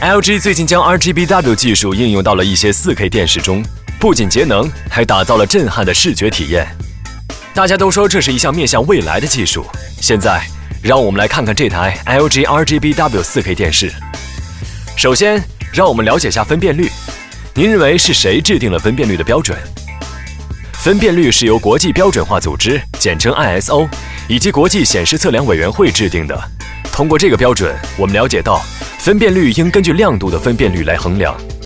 LG 最近将 RGBW 技术应用到了一些 4K 电视中，不仅节能，还打造了震撼的视觉体验。大家都说这是一项面向未来的技术。现在，让我们来看看这台 LG RGBW 4K 电视。首先，让我们了解下分辨率。您认为是谁制定了分辨率的标准？分辨率是由国际标准化组织，简称 ISO， 以及国际显示测量委员会制定的。通过这个标准，我们了解到，分辨率应根据亮度的分辨率来衡量。